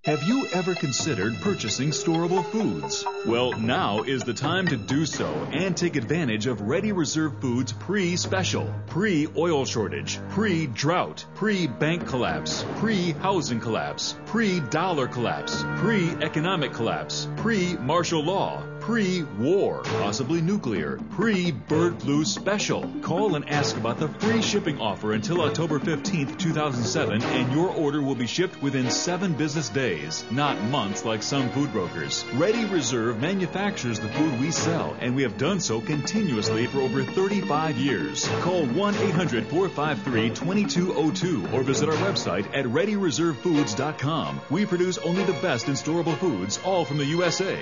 Have you ever considered purchasing storable foods? Well, now is the time to do so and take advantage of Ready Reserve Foods pre-special, pre-oil shortage, pre-drought, pre-bank collapse, pre-housing collapse, pre-dollar collapse, pre-economic collapse, pre-martial law, pre-war, possibly nuclear, pre-bird flu special. Call and ask about the free shipping offer until October 15th, 2007, and your order will be shipped within 7 business days, not months like some food brokers. Ready Reserve manufactures the food we sell, and we have done so continuously for over 35 years. Call 1-800-453-2202 or visit our website at ReadyReserveFoods.com. We produce only the best in storable foods, all from the USA.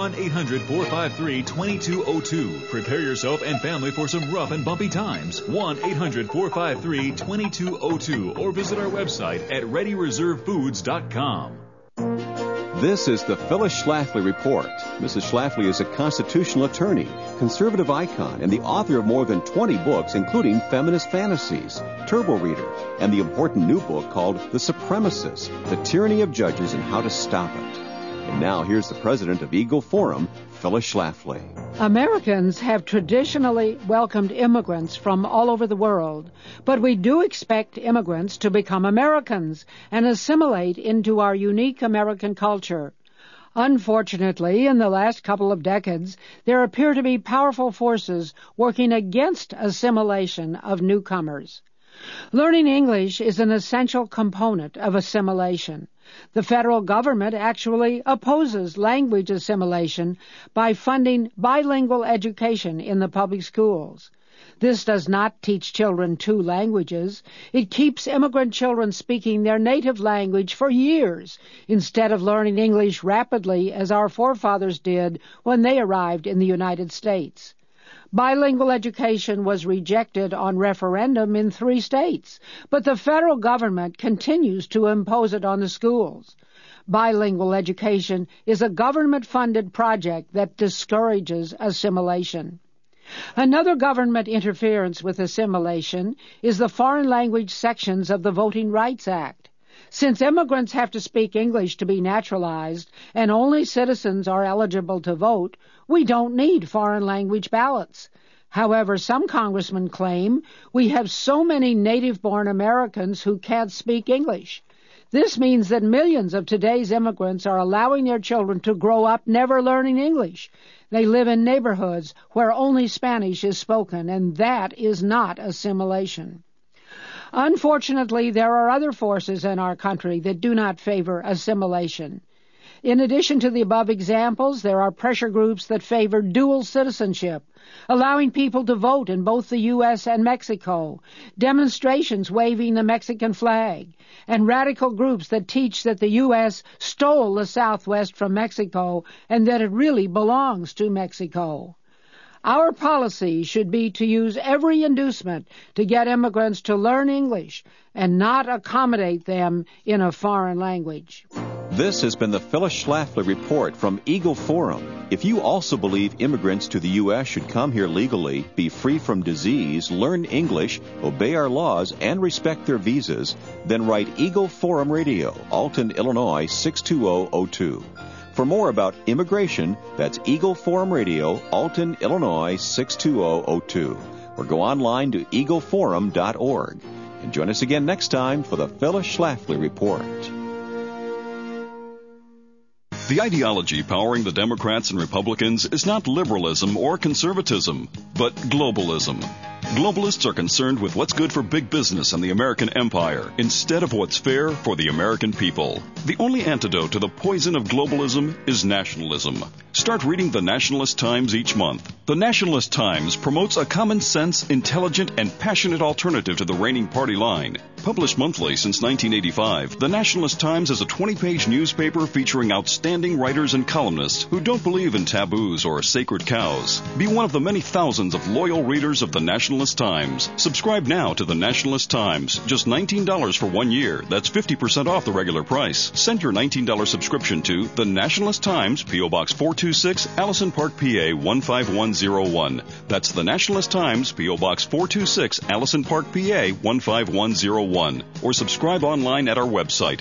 1-800-453-2202. Prepare yourself and family for some rough and bumpy times. 1-800-453-2202 or visit our website at ReadyReserveFoods.com. This is the Phyllis Schlafly Report. Mrs. Schlafly is a constitutional attorney, conservative icon, and the author of more than 20 books, including Feminist Fantasies, Turbo Reader, and the important new book called The Supremacists, The Tyranny of Judges and How to Stop It. And now here's the president of Eagle Forum, Phyllis Schlafly. Americans have traditionally welcomed immigrants from all over the world, but we do expect immigrants to become Americans and assimilate into our unique American culture. Unfortunately, in the last couple of decades, there appear to be powerful forces working against assimilation of newcomers. Learning English is an essential component of assimilation. The federal government actually opposes language assimilation by funding bilingual education in the public schools. This does not teach children 2 languages. It keeps immigrant children speaking their native language for years instead of learning English rapidly as our forefathers did when they arrived in the United States. Bilingual education was rejected on referendum in 3 states, but the federal government continues to impose it on the schools. Bilingual education is a government-funded project that discourages assimilation. Another government interference with assimilation is the foreign language sections of the Voting Rights Act. Since immigrants have to speak English to be naturalized and only citizens are eligible to vote, we don't need foreign language ballots. However, some congressmen claim we have so many native-born Americans who can't speak English. This means that millions of today's immigrants are allowing their children to grow up never learning English. They live in neighborhoods where only Spanish is spoken, and that is not assimilation. Unfortunately, there are other forces in our country that do not favor assimilation. In addition to the above examples, there are pressure groups that favor dual citizenship, allowing people to vote in both the U.S. and Mexico, demonstrations waving the Mexican flag, and radical groups that teach that the U.S. stole the Southwest from Mexico and that it really belongs to Mexico. Our policy should be to use every inducement to get immigrants to learn English and not accommodate them in a foreign language. This has been the Phyllis Schlafly Report from Eagle Forum. If you also believe immigrants to the U.S. should come here legally, be free from disease, learn English, obey our laws, and respect their visas, then write Eagle Forum Radio, Alton, Illinois, 62002. For more about immigration, that's Eagle Forum Radio, Alton, Illinois, 62002. Or go online to eagleforum.org. And join us again next time for the Phyllis Schlafly Report. The ideology powering the Democrats and Republicans is not liberalism or conservatism, but globalism. Globalists are concerned with what's good for big business and the American empire instead of what's fair for the American people. The only antidote to the poison of globalism is nationalism. Start reading the Nationalist Times each month. The Nationalist Times promotes a common sense, intelligent, and passionate alternative to the reigning party line. Published monthly since 1985, the Nationalist Times is a 20-page newspaper featuring outstanding writers and columnists who don't believe in taboos or sacred cows. Be one of the many thousands of loyal readers of the Nationalist Nationalist Times. Subscribe now to the Nationalist Times. Just $19 for 1 year. That's 50% off the regular price. Send your $19 subscription to the Nationalist Times, P.O. Box 426, Allison Park, PA 15101. That's the Nationalist Times, P.O. Box 426, Allison Park, PA 15101. Or subscribe online at our website,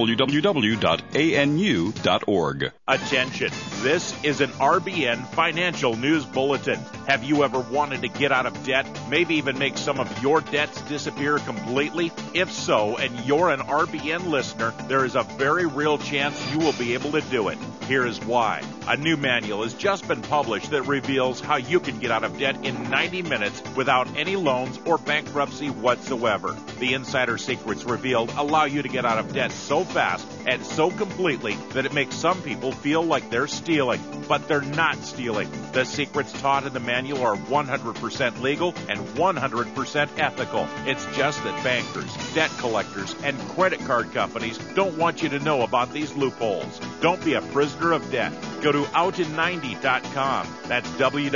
www.anu.org. Attention, this is an RBN Financial News Bulletin. Have you ever wanted to get out of debt, maybe even make some of your debts disappear completely? If so, and you're an RBN listener, there is a very real chance you will be able to do it. Here is why. A new manual has just been published that reveals how you can get out of debt in 90 minutes without any loans or bankruptcy whatsoever. The insider secrets revealed allow you to get out of debt so fast and so completely that it makes some people feel like they're stealing, but they're not stealing. The secrets taught in the manual are 100% legal and 100% ethical. It's just that bankers, debt collectors, and credit card companies don't want you to know about these loopholes. Don't be a prisoner of debt. Go to outin90.com. That's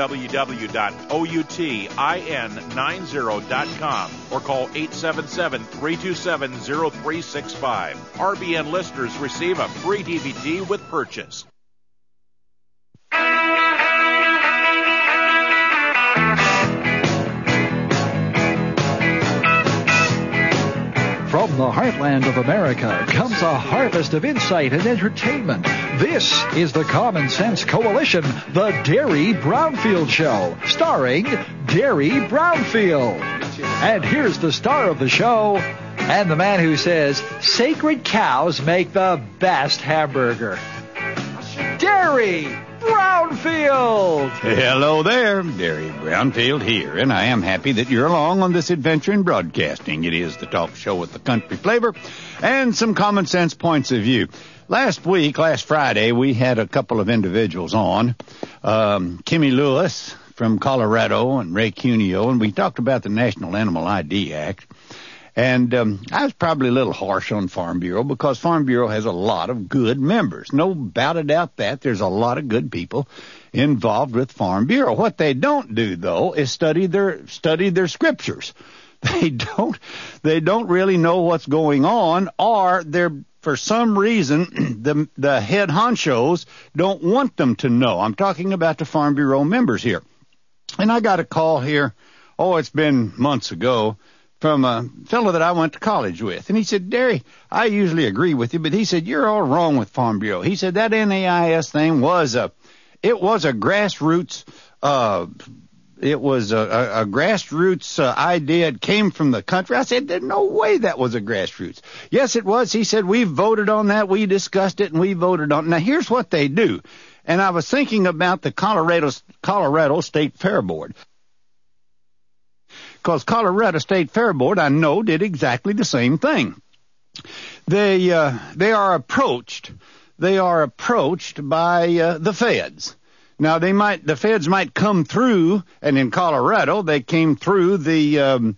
www.outin90.com or call 877-327-0365. RBN listeners receive a free DVD with purchase. From the heartland of America comes a harvest of insight and entertainment. This is the Common Sense Coalition, the Derry Brownfield Show, starring Derry Brownfield. And here's the star of the show, and the man who says sacred cows make the best hamburger, Derry Brownfield. Hello there, Derry Brownfield here, and I am happy that you're along on this adventure in broadcasting. It is the talk show with the country flavor and some common sense points of view. Last Friday, we had a couple of individuals on, Kimmy Lewis from Colorado and Ray Cuneo, and we talked about the National Animal ID Act. And I was probably a little harsh on Farm Bureau because Farm Bureau has a lot of good members. No doubt about that. There's a lot of good people involved with Farm Bureau. What they don't do, though, is study their scriptures. They don't really know what's going on, or they're, for some reason, the head honchos don't want them to know. I'm talking about the Farm Bureau members here. And I got a call here, it's been months ago, from a fellow that I went to college with. And he said, Derry, I usually agree with you, but he said, you're all wrong with Farm Bureau. He said that NAIS thing was a grassroots, idea. It came from the country. I said, there's no way that was a grassroots. Yes, it was. He said, we voted on that. We discussed it and we voted on it. Now, here's what they do. And I was thinking about the Colorado State Fair Board. Because Colorado State Fair Board, I know, did exactly the same thing. They are approached by the feds. Now the feds might come through, and in Colorado they came through the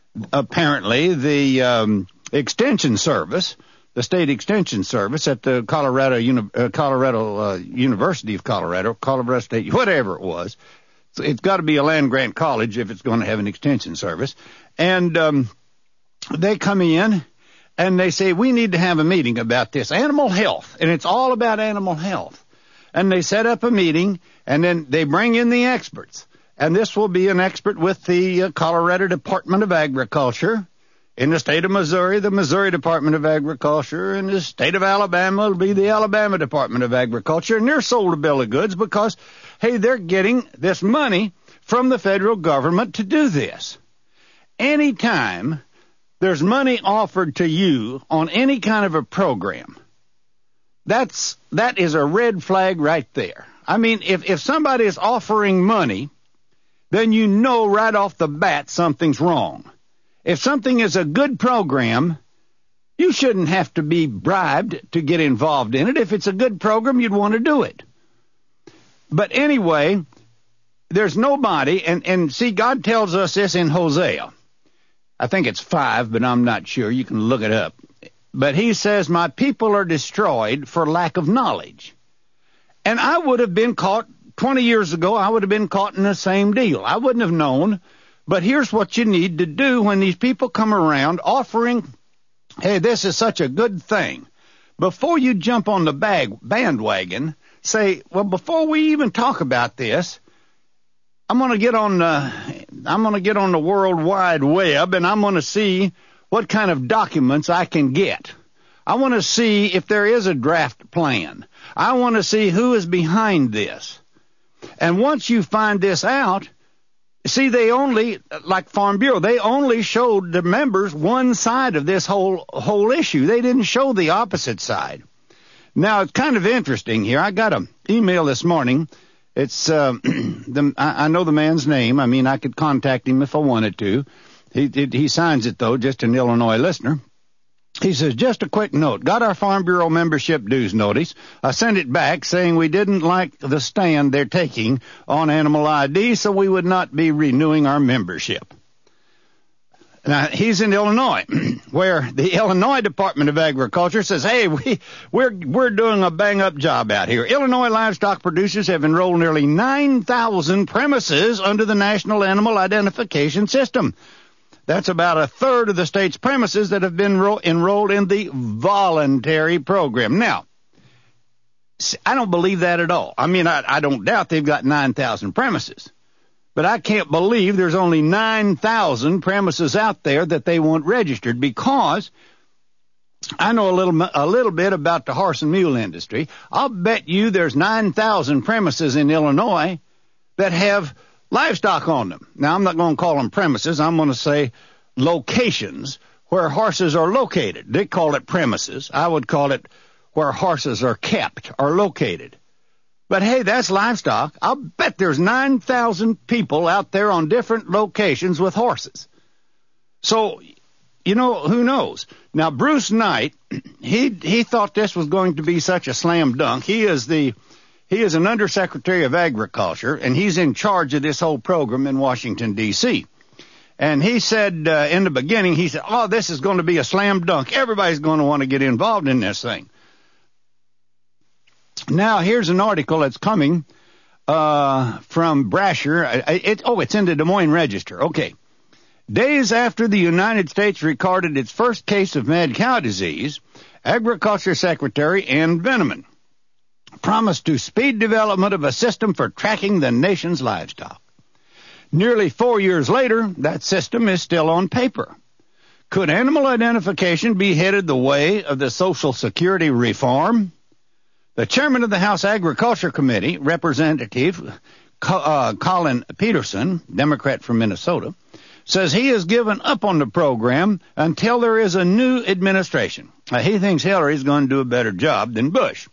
extension service, the state extension service at the Colorado University of Colorado State, whatever it was. It's got to be a land-grant college if it's going to have an extension service. And they come in and they say, we need to have a meeting about this animal health. And it's all about animal health. And they set up a meeting, and then they bring in the experts. And this will be an expert with the Colorado Department of Agriculture. In the state of Missouri, the Missouri Department of Agriculture. In the state of Alabama, it'll be the Alabama Department of Agriculture. And they're sold a bill of goods because, hey, they're getting this money from the federal government to do this. Anytime there's money offered to you on any kind of a program, that is a red flag right there. I mean, if somebody is offering money, then you know right off the bat something's wrong. If something is a good program, you shouldn't have to be bribed to get involved in it. If it's a good program, you'd want to do it. But anyway, there's nobody, and see, God tells us this in Hosea. I think it's 5, but I'm not sure. You can look it up. But he says, my people are destroyed for lack of knowledge. And I would have been caught 20 years ago. I would have been caught in the same deal. I wouldn't have known But here's what you need to do when these people come around offering, hey, this is such a good thing. Before you jump on the bandwagon, say, well, before we even talk about this, I'm going to get on the World Wide Web, and I'm going to see what kind of documents I can get. I want to see if there is a draft plan. I want to see who is behind this. And once you find this out, see, they only, like Farm Bureau, they only showed the members one side of this whole issue. They didn't show the opposite side. Now, it's kind of interesting here. I got an email this morning. It's I know the man's name. I mean, I could contact him if I wanted to. He signs it, though, just an Illinois listener. He says, just a quick note. Got our Farm Bureau membership dues notice. I sent it back saying we didn't like the stand they're taking on animal ID, so we would not be renewing our membership. Now, he's in Illinois, where the Illinois Department of Agriculture says, hey, we're doing a bang-up job out here. Illinois livestock producers have enrolled nearly 9,000 premises under the National Animal Identification System. That's about a third of the state's premises that have been enrolled in the voluntary program. Now, I don't believe that at all. I mean, I don't doubt they've got 9,000 premises. But I can't believe there's only 9,000 premises out there that they want registered, because I know a little bit about the horse and mule industry. I'll bet you there's 9,000 premises in Illinois that have livestock on them. Now, I'm not going to call them premises. I'm going to say locations where horses are located. They call it premises. I would call it where horses are kept or located. But, hey, that's livestock. I'll bet there's 9,000 people out there on different locations with horses. So, you know, who knows? Now, Bruce Knight, he thought this was going to be such a slam dunk. He is an undersecretary of agriculture, and he's in charge of this whole program in Washington, D.C. And he said in the beginning, he said, oh, this is going to be a slam dunk. Everybody's going to want to get involved in this thing. Now, here's an article that's coming from Brasher. It's in the Des Moines Register. Okay. Days after the United States recorded its first case of mad cow disease, Agriculture Secretary Ann Veneman promised to speed development of a system for tracking the nation's livestock. Nearly 4 years later, that system is still on paper. Could animal identification be headed the way of the Social Security reform? The chairman of the House Agriculture Committee, Representative Colin Peterson, Democrat from Minnesota, says he has given up on the program until there is a new administration. He thinks Hillary's going to do a better job than Bush.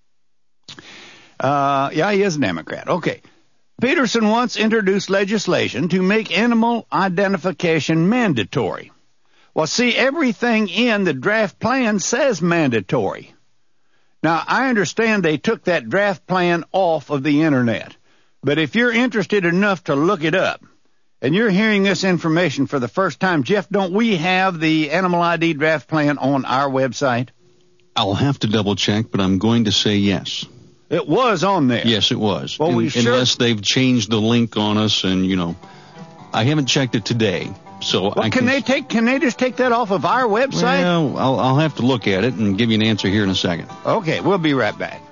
Yeah, he is a Democrat. Okay. Peterson once introduced legislation to make animal identification mandatory. Well, see, everything in the draft plan says mandatory. Now, I understand they took that draft plan off of the Internet. But if you're interested enough to look it up, and you're hearing this information for the first time, Jeff, don't we have the Animal ID draft plan on our website? I'll have to double check, but I'm going to say yes. It was on there. Yes, it was. Well, unless they've changed the link on us, and, you know, I haven't checked it today. So well, can they just take that off of our website? Well, I'll have to look at it and give you an answer here in a second. Okay, we'll be right back.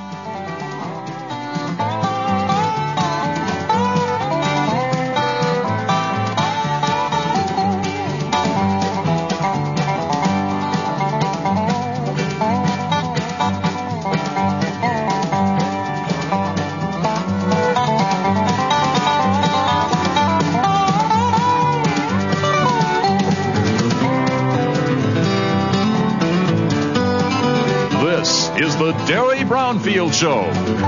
Is the Derry Brownfield Show.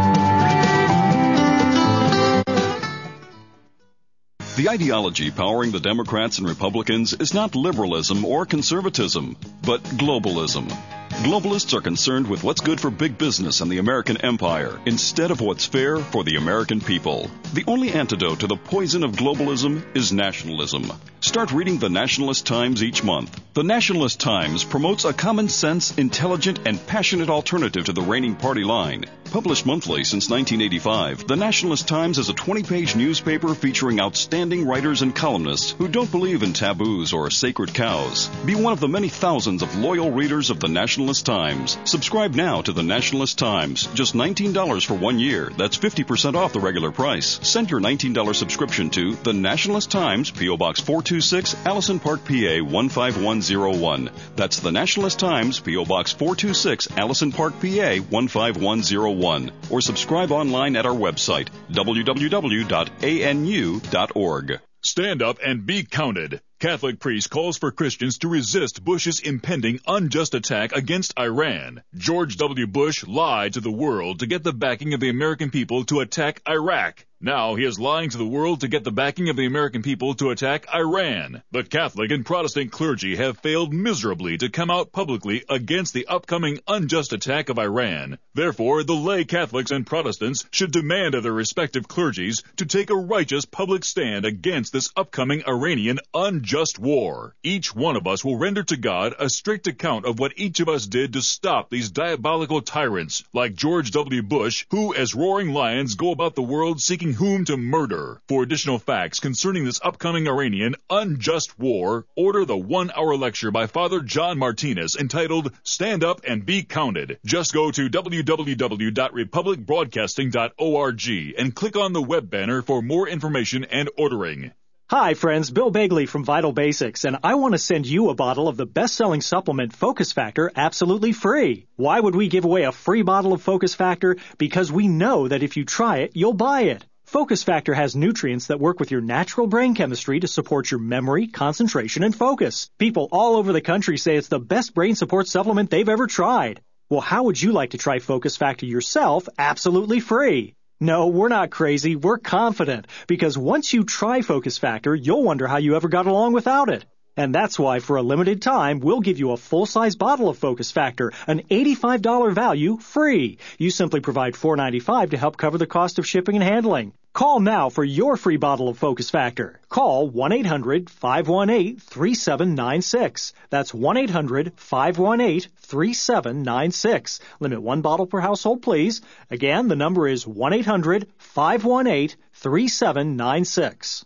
The ideology powering the Democrats and Republicans is not liberalism or conservatism, but globalism. Globalists are concerned with what's good for big business and the American empire instead of what's fair for the American people. The only antidote to the poison of globalism is nationalism. Start reading the Nationalist Times each month. The Nationalist Times promotes a common sense, intelligent, and passionate alternative to the reigning party line. Published monthly since 1985, the Nationalist Times is a 20-page newspaper featuring outstanding outstanding writers and columnists who don't believe in taboos or sacred cows. Be one of the many thousands of loyal readers of the Nationalist Times. Subscribe now to the Nationalist Times. Just $19 for 1 year. That's 50% off the regular price. Send your $19 subscription to the Nationalist Times, P.O. Box 426, Allison Park, PA 15101. That's the Nationalist Times, P.O. Box 426, Allison Park, PA 15101. Or subscribe online at our website, www.anu.org. Stand up and be counted. Catholic priest calls for Christians to resist Bush's impending unjust attack against Iran. George W. Bush lied to the world to get the backing of the American people to attack Iraq. Now he is lying to the world to get the backing of the American people to attack Iran. The Catholic and Protestant clergy have failed miserably to come out publicly against the upcoming unjust attack of Iran. Therefore, the lay Catholics and Protestants should demand of their respective clergies to take a righteous public stand against this upcoming Iranian unjust war. Each one of us will render to God a strict account of what each of us did to stop these diabolical tyrants like George W. Bush, who as roaring lions go about the world seeking whom to murder. For additional facts concerning this upcoming Iranian unjust war, order the 1-hour lecture by Father John Martinez entitled Stand Up and Be Counted. Just go to www.republicbroadcasting.org and click on the web banner for more information and ordering. Hi friends, Bill Begley from Vital Basics, and I want to send you a bottle of the best-selling supplement Focus Factor absolutely free. Why would we give away a free bottle of Focus Factor? Because we know that if you try it, you'll buy it. Focus Factor has nutrients that work with your natural brain chemistry to support your memory, concentration, and focus. People all over the country say it's the best brain support supplement they've ever tried. Well, how would you like to try Focus Factor yourself absolutely free? No, we're not crazy. We're confident. Because once you try Focus Factor, you'll wonder how you ever got along without it. And that's why, for a limited time, we'll give you a full-size bottle of Focus Factor, an $85 value, free. You simply provide $4.95 to help cover the cost of shipping and handling. Call now for your free bottle of Focus Factor. Call 1-800-518-3796. That's 1-800-518-3796. Limit 1 bottle per household, please. Again, the number is 1-800-518-3796.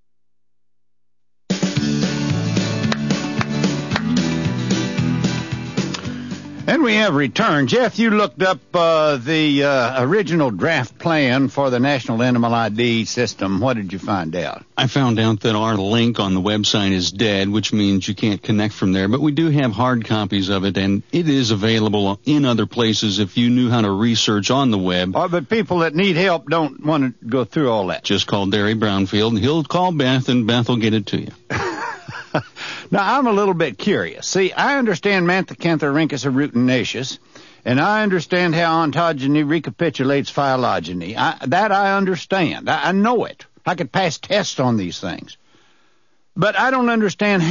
And we have returned. Jeff, you looked up the original draft plan for the National Animal ID system. What did you find out? I found out that our link on the website is dead, which means you can't connect from there. But we do have hard copies of it, and it is available in other places if you knew how to research on the web. Oh, but people that need help don't want to go through all that. Just call Derry Brownfield, and he'll call Beth, and Beth will get it to you. Now, I'm a little bit curious. See, I understand Manthacantharhynchus arutinaceus, and I understand how ontogeny recapitulates phylogeny. That I understand. I know it. I could pass tests on these things. But I don't understand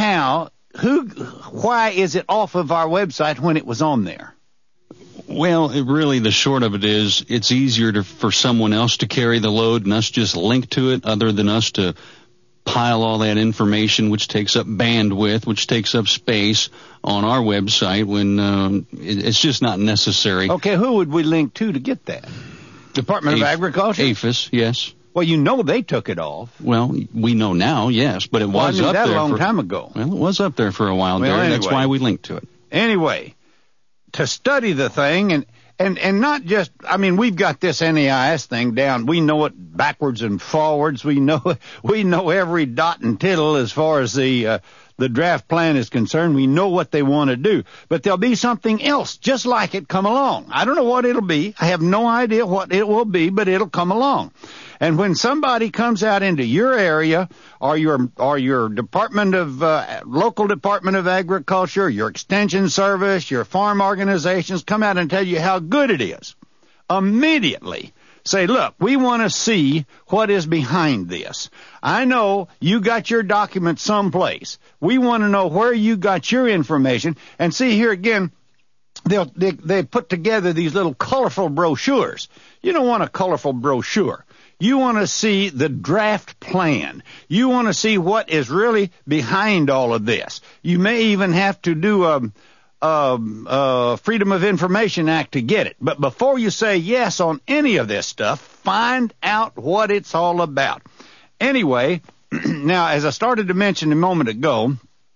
why is it off of our website when it was on there? Well, the short of it is it's easier for someone else to carry the load and us just link to it other than us to pile all that information, which takes up bandwidth, which takes up space on our website when it's just not necessary. Okay, who would we link to get that? Department of Agriculture? APHIS, yes. Well, you know they took it off. Well, we know now, yes, but it was up there. a long time ago. Well, it was up there for a while, Derry. Anyway, that's why we linked to it. Anyway, to study the thing and not just, we've got this NAIS thing down. We know it backwards and forwards. We know every dot and tittle as far as the draft plan is concerned. We know what they want to do. But there'll be something else just like it come along. I don't know what it'll be. I have no idea what it will be, but it'll come along. And when somebody comes out into your area or your department of local department of agriculture, your extension service, your farm organizations come out and tell you how good it is, immediately say, look, we want to see what is behind this. I know you got your documents someplace. We want to know where you got your information. And see, here again, they put together these little colorful brochures. You don't want a colorful brochure. You want to see the draft plan. You want to see what is really behind all of this. You may even have to do a Freedom of Information Act to get it. But before you say yes on any of this stuff, find out what it's all about. Anyway, Now, as I started to mention a moment ago,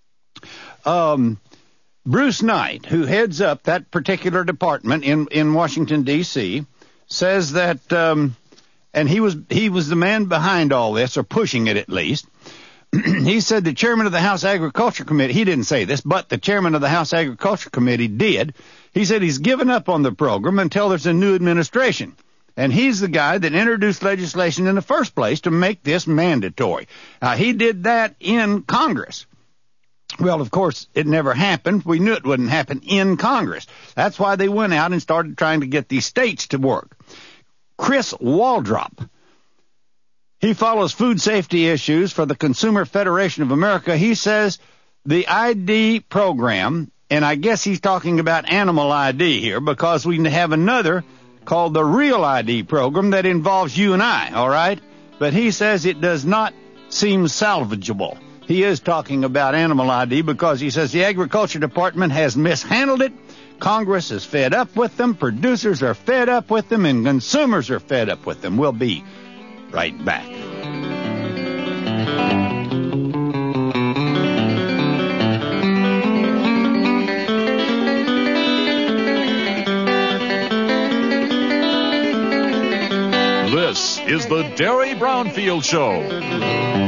Bruce Knight, who heads up that particular department in Washington, D.C., says that, and he was the man behind all this, or pushing it at least. He said the chairman of the House Agriculture Committee, he didn't say this, but the chairman of the House Agriculture Committee did. He said he's given up on the program until there's a new administration. And he's the guy that introduced legislation in the first place to make this mandatory. He did that in Congress. Well, of course, it never happened. We knew it wouldn't happen in Congress. That's why they went out and started trying to get these states to work. Chris Waldrop, he follows food safety issues for the Consumer Federation of America. He says the ID program, and I guess he's talking about animal ID here, because we have another called the Real ID program that involves you and I, all right? But he says it does not seem salvageable. He is talking about animal ID because he says the Agriculture Department has mishandled it. Congress is fed up with them, producers are fed up with them, and consumers are fed up with them. We'll be right back. This is the Derry Brownfield Show.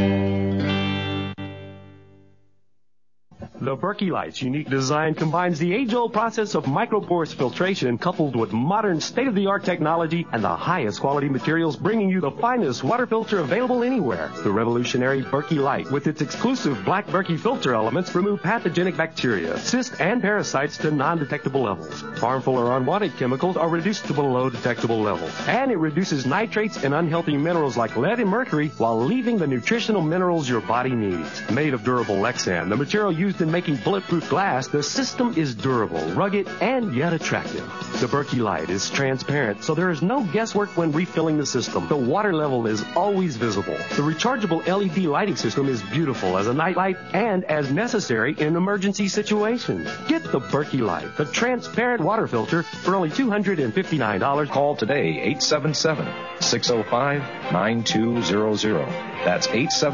The Berkey Light's unique design combines the age-old process of microporous filtration coupled with modern state-of-the-art technology and the highest quality materials, bringing you the finest water filter available anywhere. The revolutionary Berkey Light, with its exclusive black Berkey filter elements, remove pathogenic bacteria, cysts, and parasites to non-detectable levels. Harmful or unwanted chemicals are reduced to below detectable levels. And it reduces nitrates and unhealthy minerals like lead and mercury while leaving the nutritional minerals your body needs. Made of durable Lexan, the material used in making bulletproof glass, the system is durable, rugged, and yet attractive. The Berkey Light is transparent, so there is no guesswork when refilling the system. The water level is always visible. The rechargeable LED lighting system is beautiful as a night light and as necessary in emergency situations. Get the Berkey Light, the transparent water filter, for only $259. Call today, 877-605-9200. That's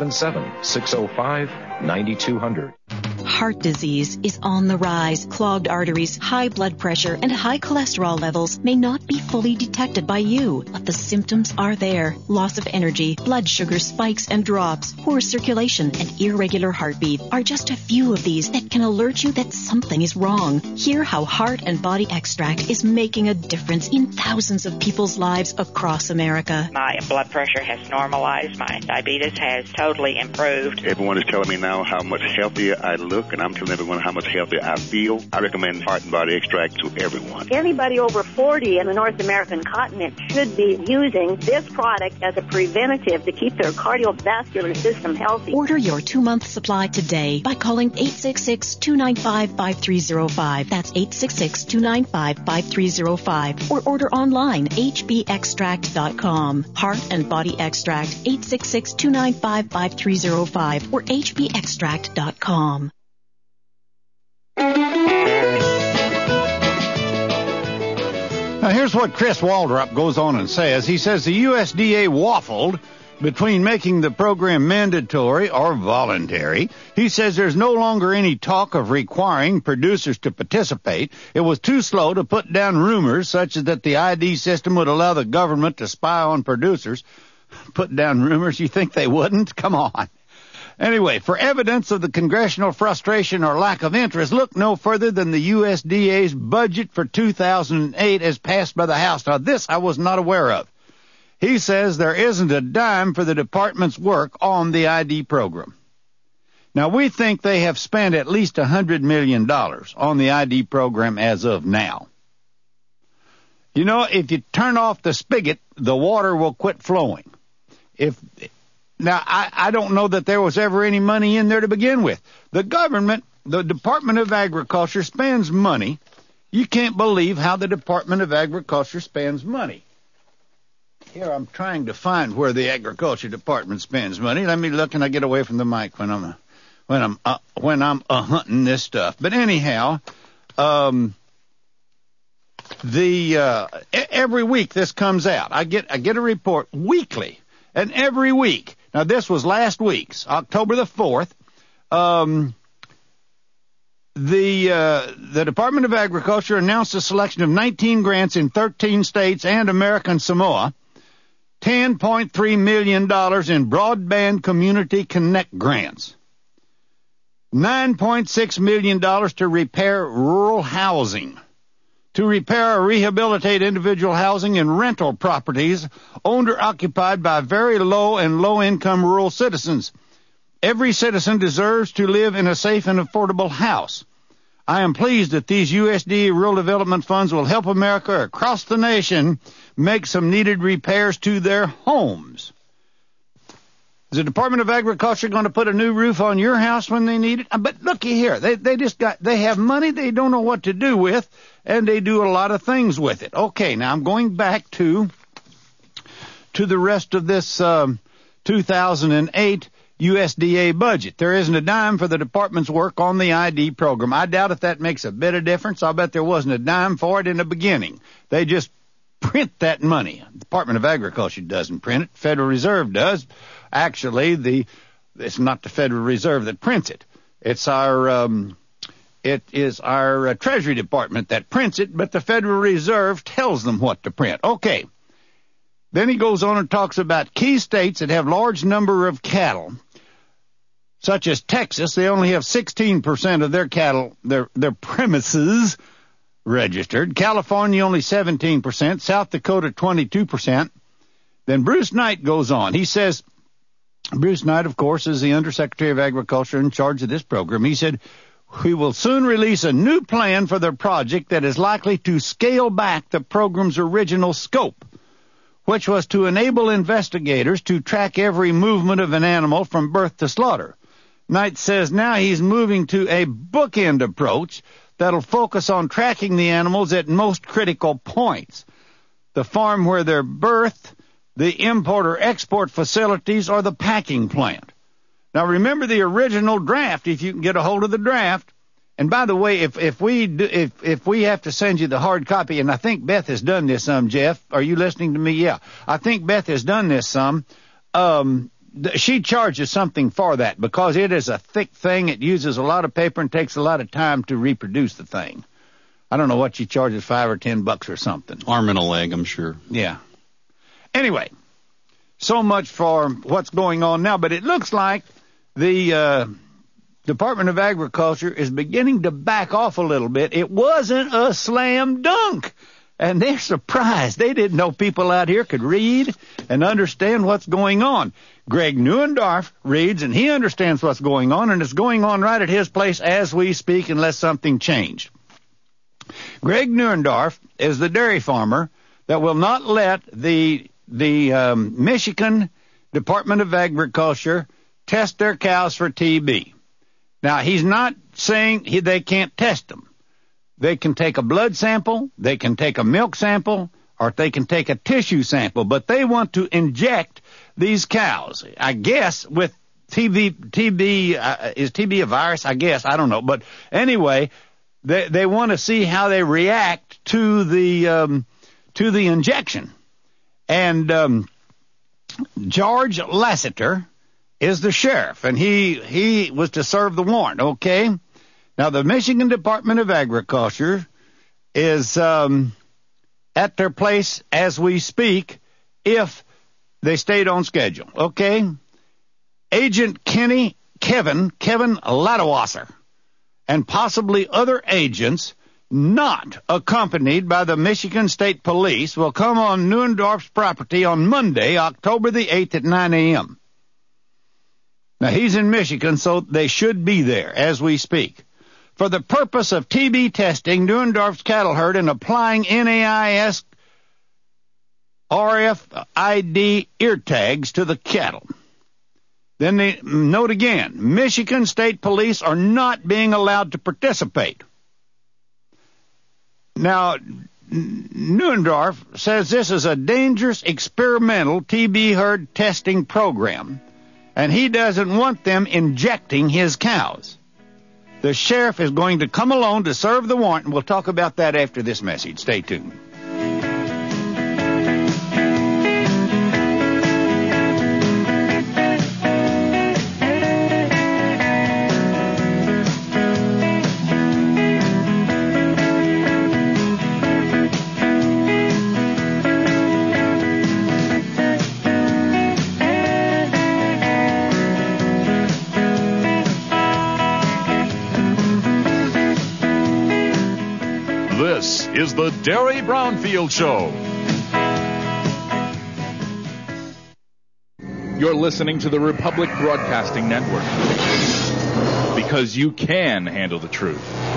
877-605-9200. Heart disease is on the rise. Clogged arteries, high blood pressure, and high cholesterol levels may not be fully detected by you, but the symptoms are there. Loss of energy, blood sugar spikes and drops, poor circulation, and irregular heartbeat are just a few of these that can alert you that something is wrong. Hear how Heart and Body Extract is making a difference in thousands of people's lives across America. My blood pressure has normalized. My diabetes has totally improved. Everyone is telling me now how much healthier I look, and I'm telling everyone how much healthier I feel. I recommend Heart and Body Extract to everyone. Anybody over 40 in the North American continent should be using this product as a preventative to keep their cardiovascular system healthy. Order your 2-month supply today by calling 866-295-5305. That's 866-295-5305. Or order online, hbextract.com. Heart and Body Extract, 866-295-5305 or hbextract.com. Now, here's what Chris Waldrop goes on and says. He says the USDA waffled between making the program mandatory or voluntary. He says there's no longer any talk of requiring producers to participate. It was too slow to put down rumors such as that the ID system would allow the government to spy on producers. Put down rumors? You think they wouldn't? Come on. Anyway, for evidence of the congressional frustration or lack of interest, look no further than the USDA's budget for 2008 as passed by the House. Now, this I was not aware of. He says there isn't a dime for the department's work on the ID program. Now, we think they have spent at least $100 million on the ID program as of now. You know, if you turn off the spigot, the water will quit flowing. Now, I don't know that there was ever any money in there to begin with. The government, the Department of Agriculture, spends money. You can't believe how the Department of Agriculture spends money. Here, I'm trying to find where the Agriculture Department spends money. Let me look, and I get away from the mic when I'm hunting this stuff. But anyhow, every week this comes out. I get a report weekly, and every week Now, this was last week's, October the 4th. The Department of Agriculture announced a selection of 19 grants in 13 states and American Samoa, $10.3 million in Broadband Community Connect grants, $9.6 million to repair rural housing, to repair or rehabilitate individual housing and rental properties owned or occupied by very low and low-income rural citizens. Every citizen deserves to live in a safe and affordable house. I am pleased that these USDA rural development funds will help America across the nation make some needed repairs to their homes. Is the Department of Agriculture going to put a new roof on your house when they need it? But looky here, they have money they don't know what to do with, and they do a lot of things with it. Okay, now I'm going back to the rest of this 2008 USDA budget. There isn't a dime for the department's work on the ID program. I doubt if that makes a bit of difference. I'll bet there wasn't a dime for it in the beginning. They just print that money. The Department of Agriculture doesn't print it. Federal Reserve does. Actually, it's not the Federal Reserve that prints it. It is our Treasury Department that prints it, but the Federal Reserve tells them what to print. Okay. Then he goes on and talks about key states that have large number of cattle, such as Texas. They only have 16% of their cattle, their premises registered. California only 17%. South Dakota 22%. Then Bruce Knight goes on. He says, Bruce Knight, of course, is the Undersecretary of Agriculture in charge of this program. He said, we will soon release a new plan for the project that is likely to scale back the program's original scope, which was to enable investigators to track every movement of an animal from birth to slaughter. Knight says now he's moving to a bookend approach that'll focus on tracking the animals at most critical points: the farm where they're birthed, the import or export facilities, or the packing plant. Now remember the original draft, if you can get a hold of the draft. And by the way, if we have to send you the hard copy, and I think Beth has done this some, Jeff, are you listening to me? Yeah, I think Beth has done this some. She charges something for that because it is a thick thing. It uses a lot of paper and takes a lot of time to reproduce the thing. I don't know what she charges, $5 or $10 or something. Arm and a leg, I'm sure. Yeah. Anyway, so much for what's going on now, but it looks like the Department of Agriculture is beginning to back off a little bit. It wasn't a slam dunk, and they're surprised. They didn't know people out here could read and understand what's going on. Greg Neuendorf reads, and he understands what's going on, and it's going on right at his place as we speak unless something changed. Greg Neuendorf is the dairy farmer that will not let the Michigan Department of Agriculture test their cows for TB. Now, he's not saying they can't test them. They can take a blood sample, they can take a milk sample, or they can take a tissue sample, but they want to inject these cows, I guess, with TB, is TB a virus? I guess, I don't know. But anyway, they want to see how they react to the injection. And George Lassiter is the sheriff, and he was to serve the warrant, okay? Now, the Michigan Department of Agriculture is at their place as we speak if they stayed on schedule, okay? Agent Kevin Ladewasser and possibly other agents not accompanied by the Michigan State Police will come on Neuendorf's property on Monday, October the 8th at 9 a.m. Now, he's in Michigan, so they should be there as we speak. For the purpose of TB testing Neuendorf's cattle herd and applying NAIS RFID ear tags to the cattle. Then they note again, Michigan State Police are not being allowed to participate. Now, Neuendorf says this is a dangerous experimental TB herd testing program, and he doesn't want them injecting his cows. The sheriff is going to come alone to serve the warrant, and we'll talk about that after this message. Stay tuned. is the Derry Brownfield Show. You're listening to the Republic Broadcasting Network, because you can handle the truth.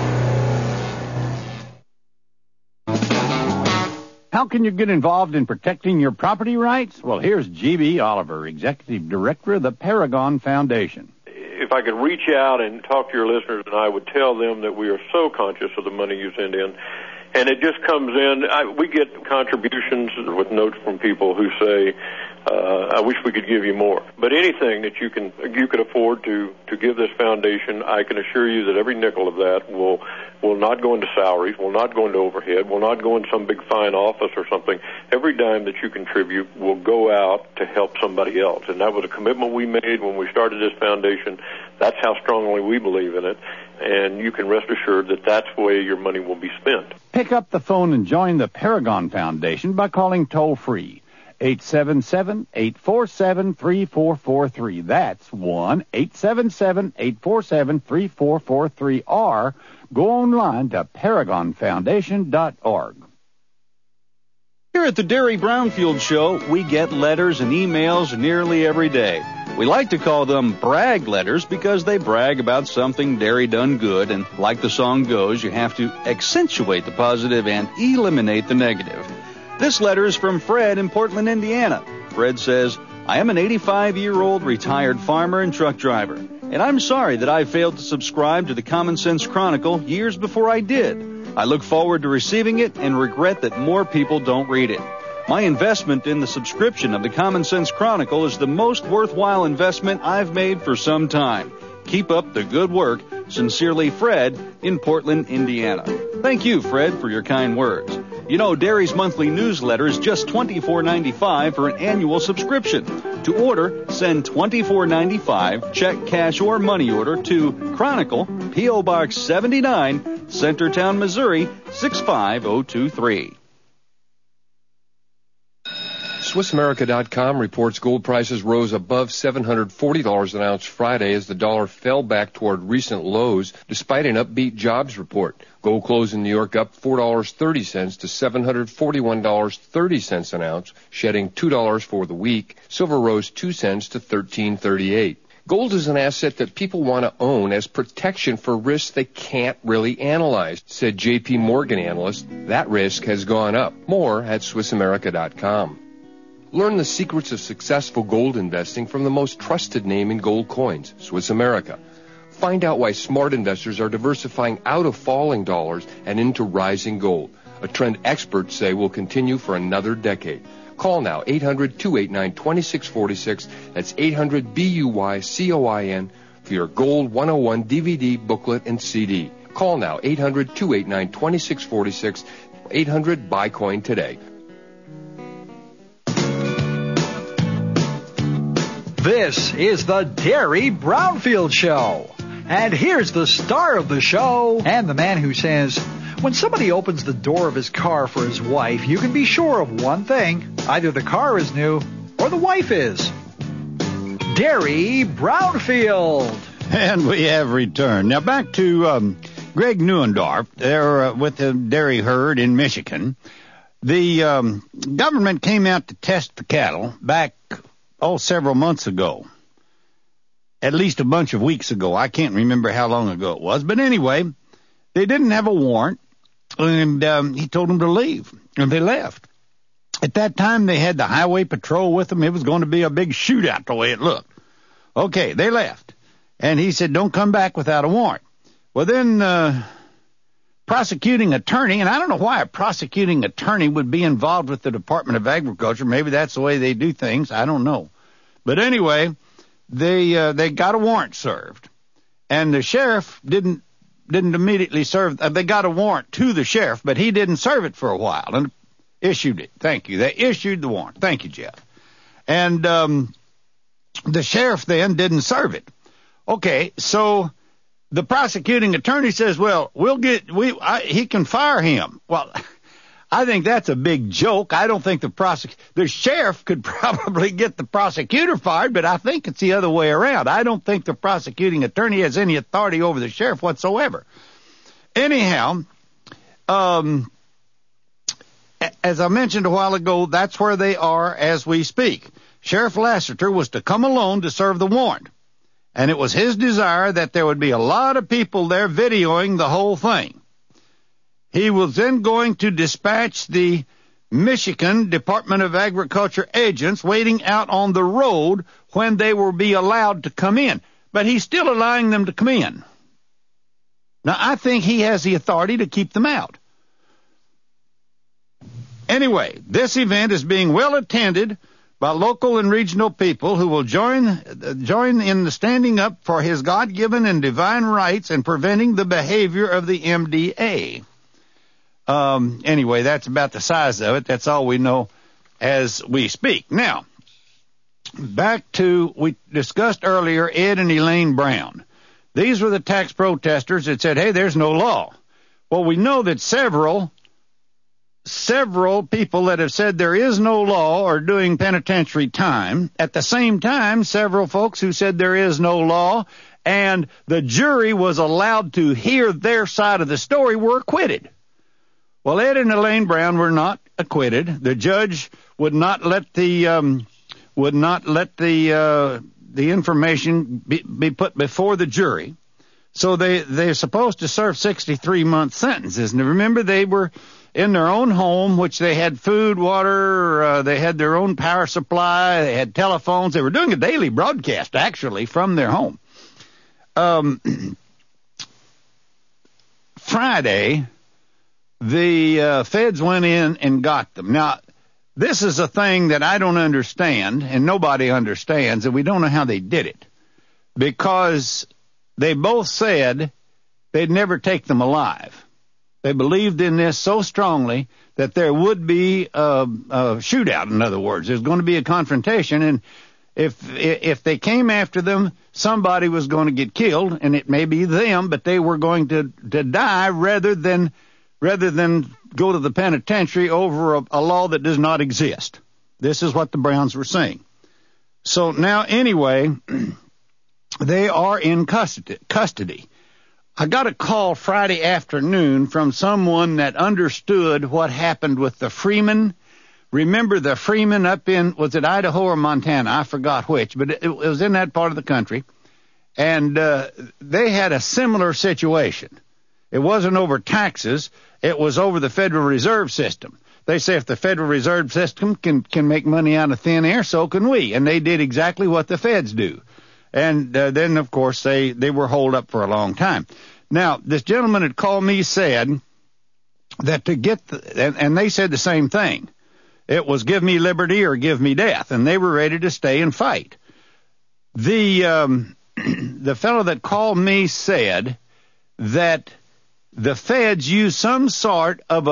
How can you get involved in protecting your property rights? Well, here's G.B. Oliver, Executive Director of the Paragon Foundation. If I could reach out and talk to your listeners, and I would tell them that we are so conscious of the money you send in. And it just comes in. We get contributions with notes from people who say, I wish we could give you more. But anything that you could afford to give this foundation, I can assure you that every nickel of that will not go into salaries, will not go into overhead, will not go in some big fine office or something. Every dime that you contribute will go out to help somebody else. And that was a commitment we made when we started this foundation. That's how strongly we believe in it. And you can rest assured that that's the way your money will be spent. Pick up the phone and join the Paragon Foundation by calling toll-free 877-847-3443. That's 1-877-847-3443, or go online to paragonfoundation.org. Here at the Derry Brownfield Show, we get letters and emails nearly every day. We like to call them brag letters because they brag about something Derry done good, and like the song goes, you have to accentuate the positive and eliminate the negative. This letter is from Fred in Portland, Indiana. Fred says, I am an 85-year-old retired farmer and truck driver, and I'm sorry that I failed to subscribe to the Common Sense Chronicle years before I did. I look forward to receiving it and regret that more people don't read it. My investment in the subscription of the Common Sense Chronicle is the most worthwhile investment I've made for some time. Keep up the good work. Sincerely, Fred in Portland, Indiana. Thank you, Fred, for your kind words. You know, Derry's monthly newsletter is just $24.95 for an annual subscription. To order, send $24.95, check, cash, or money order to Chronicle, P.O. Box 79, Centertown, Missouri, 65023. SwissAmerica.com reports gold prices rose above $740 an ounce Friday as the dollar fell back toward recent lows despite an upbeat jobs report. Gold closed in New York up $4.30 to $741.30 an ounce, shedding $2 for the week. Silver rose 2 cents to $13.38. Gold is an asset that people want to own as protection for risks they can't really analyze, said J.P. Morgan analyst. That risk has gone up. More at SwissAmerica.com. Learn the secrets of successful gold investing from the most trusted name in gold coins, Swiss America. Find out why smart investors are diversifying out of falling dollars and into rising gold, a trend experts say will continue for another decade. Call now, 800-289-2646. That's 800-BUY-COIN for your Gold 101 DVD, booklet, and CD. Call now, 800-289-2646. 800-BUY-COIN today. This is the Derry Brownfield Show. And here's the star of the show and the man who says, when somebody opens the door of his car for his wife, you can be sure of one thing. Either the car is new or the wife is. Derry Brownfield. And we have returned. Now back to Greg Neuendorf. They're with the dairy herd in Michigan. The government came out to test the cattle back several months ago, at least a bunch of weeks ago. I can't remember how long ago it was, but anyway, they didn't have a warrant, and he told them to leave, and they left. At that time, they had the highway patrol with them. It was going to be a big shootout the way it looked. Okay, they left, and he said, don't come back without a warrant. Well, then prosecuting attorney, and I don't know why a prosecuting attorney would be involved with the Department of Agriculture. Maybe that's the way they do things. I don't know. But anyway, they got a warrant served, and the sheriff didn't immediately serve. They got a warrant to the sheriff, but he didn't serve it for a while and issued it. Thank you. They issued the warrant. Thank you, Jeff. And the sheriff then didn't serve it. Okay, so the prosecuting attorney says, well, he can fire him. Well, I think that's a big joke. I don't think the sheriff could probably get the prosecutor fired, but I think it's the other way around. I don't think the prosecuting attorney has any authority over the sheriff whatsoever. Anyhow, as I mentioned a while ago, that's where they are as we speak. Sheriff Lassiter was to come alone to serve the warrant, and it was his desire that there would be a lot of people there videoing the whole thing. He was then going to dispatch the Michigan Department of Agriculture agents waiting out on the road when they will be allowed to come in. But he's still allowing them to come in. Now, I think he has the authority to keep them out. Anyway, this event is being well attended by local and regional people who will join in the standing up for his God-given and divine rights and preventing the behavior of the MDA. Anyway, that's about the size of it. That's all we know as we speak. Now, back to, we discussed earlier, Ed and Elaine Brown. These were the tax protesters that said, hey, there's no law. Well, we know that several people that have said there is no law are doing penitentiary time. At the same time, several folks who said there is no law and the jury was allowed to hear their side of the story were acquitted. Well, Ed and Elaine Brown were not acquitted. The judge would not let the information be put before the jury. So they're supposed to serve 63-month sentences. And remember, they were in their own home, which they had food, water, they had their own power supply, they had telephones. They were doing a daily broadcast, actually, from their home. Friday, the feds went in and got them. Now, this is a thing that I don't understand, and nobody understands, and we don't know how they did it. Because they both said they'd never take them alive. They believed in this so strongly that there would be a shootout, in other words. There's going to be a confrontation, and if they came after them, somebody was going to get killed, and it may be them, but they were going to die rather than go to the penitentiary over a law that does not exist. This is what the Browns were saying. So now, anyway, they are in custody. I got a call Friday afternoon from someone that understood what happened with the Freeman. Remember the Freeman up in, was it Idaho or Montana? I forgot which, but it was in that part of the country. And they had a similar situation. It wasn't over taxes. It was over the Federal Reserve System. They say if the Federal Reserve System can make money out of thin air, so can we. And they did exactly what the feds do. And then, of course, they were holed up for a long time. Now, this gentleman had called me, said that to get and they said the same thing. It was give me liberty or give me death, and they were ready to stay and fight. The fellow that called me said that the feds use some sort of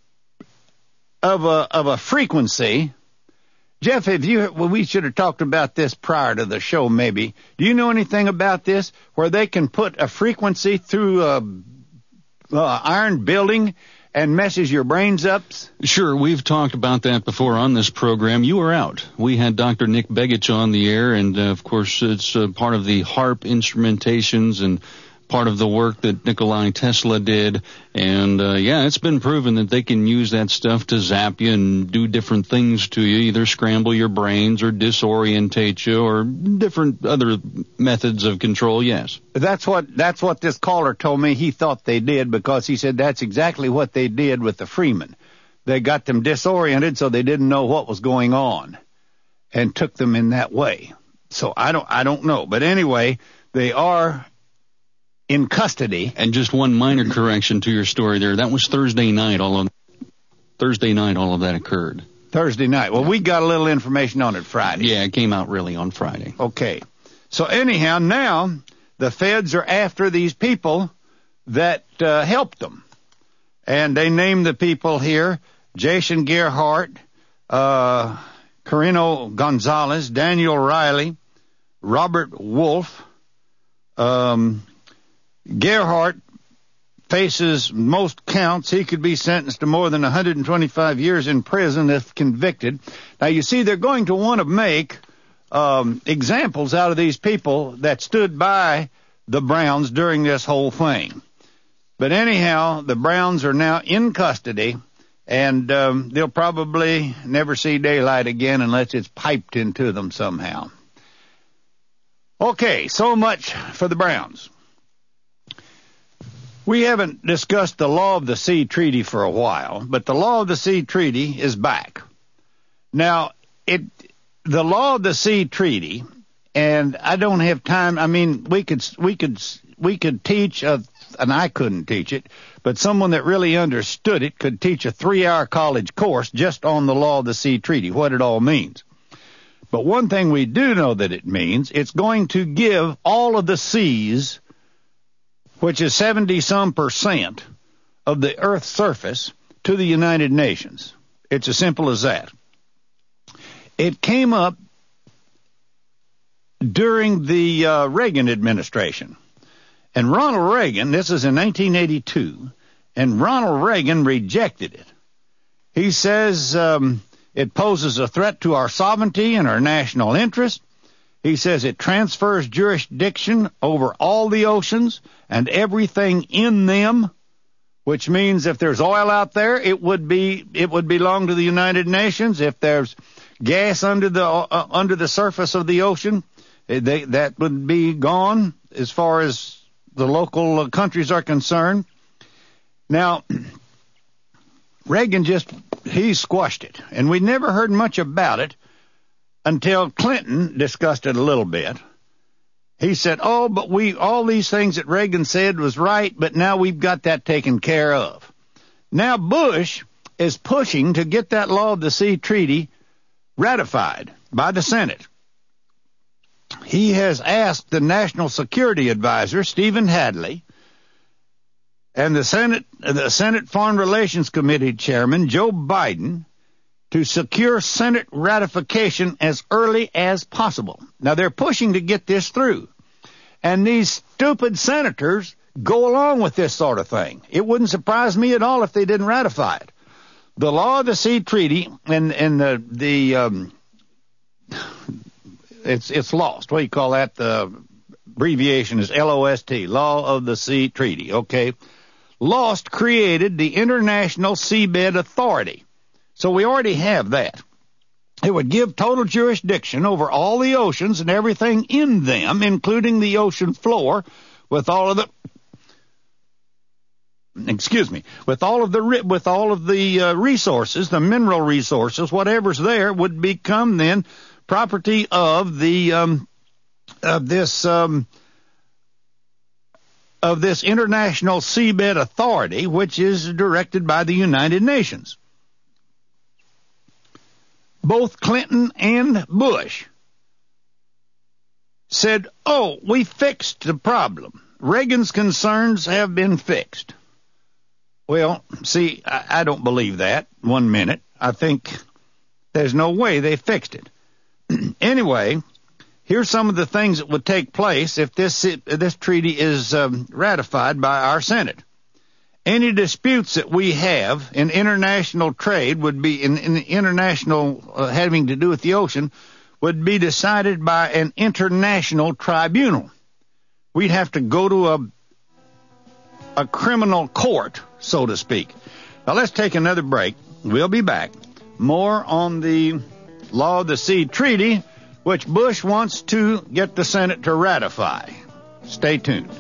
a frequency. Jeff, we should have talked about this prior to the show, maybe. Do you know anything about this, where they can put a frequency through a iron building and messes your brains up? Sure, we've talked about that before on this program. You were out. We had Dr. Nick Begich on the air, and of course it's part of the HARP instrumentations and part of the work that Nikola Tesla did. And it's been proven that they can use that stuff to zap you and do different things to you, either scramble your brains or disorientate you or different other methods of control, yes. That's what this caller told me he thought they did, because he said that's exactly what they did with the Freeman. They got them disoriented so they didn't know what was going on and took them in that way. So I don't know. But anyway, they are in custody. And just one minor correction to your story there. That was Thursday night. All of that occurred. Thursday night. Well, we got a little information on it Friday. Yeah, it came out really on Friday. Okay. So anyhow, now the feds are after these people that helped them. And they named the people here: Jason Gerhardt, Carino Gonzalez, Daniel Riley, Robert Wolf. Gerhardt faces most counts. He could be sentenced to more than 125 years in prison if convicted. Now, you see, they're going to want to make examples out of these people that stood by the Browns during this whole thing. But anyhow, the Browns are now in custody, And they'll probably never see daylight again unless it's piped into them somehow. Okay, so much for the Browns. We haven't discussed the Law of the Sea Treaty for a while, but the Law of the Sea Treaty is back. Now, the Law of the Sea Treaty, and I don't have time. I mean, we could teach, and I couldn't teach it, but someone that really understood it could teach a 3-hour college course just on the Law of the Sea Treaty, what it all means. But one thing we do know that it means, it's going to give all of the seas, which is 70-some% of the Earth's surface, to the United Nations. It's as simple as that. It came up during the Reagan administration. And Ronald Reagan, this is in 1982, and Ronald Reagan rejected it. He says it poses a threat to our sovereignty and our national interest. He says it transfers jurisdiction over all the oceans and everything in them, which means if there's oil out there, it would belong to the United Nations. If there's gas under the surface of the ocean, that would be gone as far as the local countries are concerned. Now, Reagan he squashed it, and we never heard much about it until Clinton discussed it a little bit. He said, but all these things that Reagan said was right, but now we've got that taken care of. Now Bush is pushing to get that Law of the Sea Treaty ratified by the Senate. He has asked the National Security Advisor, Stephen Hadley, and the Senate Foreign Relations Committee Chairman, Joe Biden, to secure Senate ratification as early as possible. Now, they're pushing to get this through. And these stupid senators go along with this sort of thing. It wouldn't surprise me at all if they didn't ratify it. The Law of the Sea Treaty and it's lost. What do you call that? The abbreviation is LOST, Law of the Sea Treaty. Okay. LOST created the International Seabed Authority. So we already have that. It would give total jurisdiction over all the oceans and everything in them, including the ocean floor, with all of the resources, the mineral resources, whatever's there would become then property of this International Seabed Authority, which is directed by the United Nations. Both Clinton and Bush said, we fixed the problem. Reagan's concerns have been fixed. Well, see, I don't believe that 1 minute. I think there's no way they fixed it. Anyway, here's some of the things that would take place if this treaty is ratified by our Senate. Any disputes that we have in international trade would be in international having to do with the ocean would be decided by an international tribunal. We'd have to go to a criminal court, so to speak. Now let's take another break. We'll be back. More on the Law of the Sea Treaty, which Bush wants to get the Senate to ratify. Stay tuned.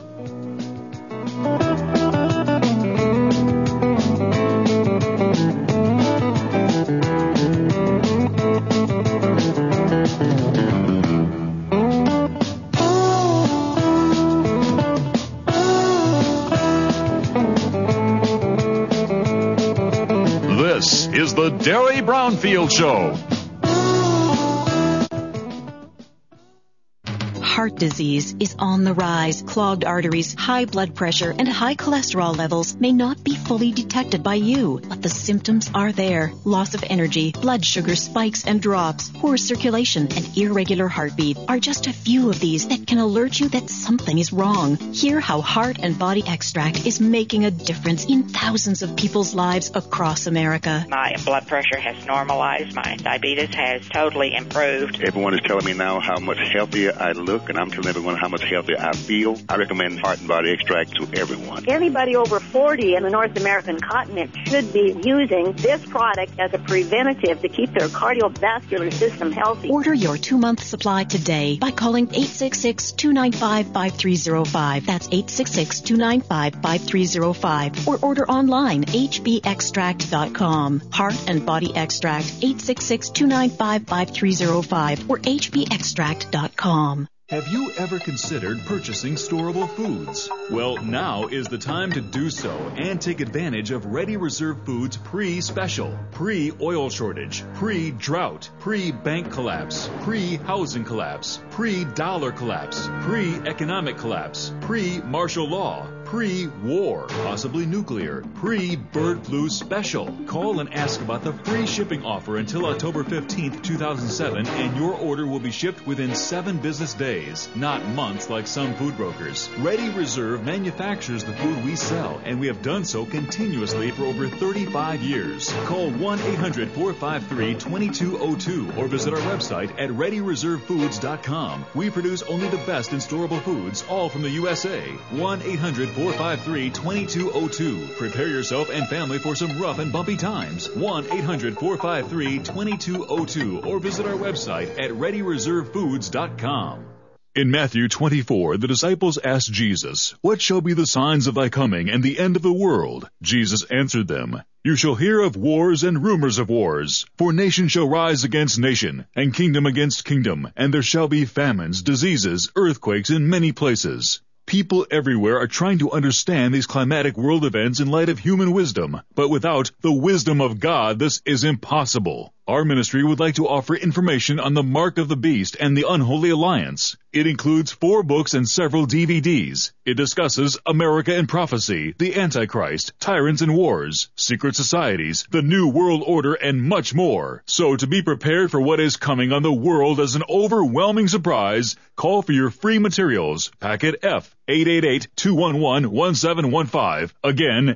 This is the Derry Brownfield Show. Heart disease is on the rise. Clogged arteries, high blood pressure, and high cholesterol levels may not be fully detected by you, but the symptoms are there. Loss of energy, blood sugar spikes and drops, poor circulation, and irregular heartbeat are just a few of these that can alert you that something is wrong. Hear how Heart and Body Extract is making a difference in thousands of people's lives across America. My blood pressure has normalized. My diabetes has totally improved. Everyone is telling me now how much healthier I look, look and I'm telling everyone how much healthier I feel, I recommend Heart and Body Extract to everyone. Anybody over 40 in the North American continent should be using this product as a preventative to keep their cardiovascular system healthy. Order your 2-month supply today by calling 866-295-5305. That's 866-295-5305. Or order online, hbextract.com. Heart and Body Extract, 866-295-5305 or hbextract.com. Have you ever considered purchasing storable foods? Well, now is the time to do so and take advantage of Ready Reserve Foods pre-special, pre-oil shortage, pre-drought, pre-bank collapse, pre-housing collapse, pre-dollar collapse, pre-economic collapse, pre-martial law, pre-war, possibly nuclear, pre-bird flu special. Call and ask about the free shipping offer until October 15th, 2007, and your order will be shipped within 7 business days, not months like some food brokers. Ready Reserve manufactures the food we sell, and we have done so continuously for over 35 years. Call 1-800-453-2202 or visit our website at ReadyReserveFoods.com. We produce only the best in storable foods, all from the USA. 1-800-453-2202. Prepare yourself and family for some rough and bumpy times. 1-800-453-2202 or visit our website at ReadyReserveFoods.com. In Matthew 24, the disciples asked Jesus, "What shall be the signs of thy coming and the end of the world?" Jesus answered them, "You shall hear of wars and rumors of wars. For nation shall rise against nation, and kingdom against kingdom, and there shall be famines, diseases, earthquakes in many places." People everywhere are trying to understand these climatic world events in light of human wisdom, but without the wisdom of God, this is impossible. Our ministry would like to offer information on the Mark of the Beast and the Unholy Alliance. It includes 4 books and several DVDs. It discusses America and Prophecy, the Antichrist, Tyrants and Wars, Secret Societies, the New World Order, and much more. So to be prepared for what is coming on the world as an overwhelming surprise, call for your free materials. Packet F, 888-211-1715. Again,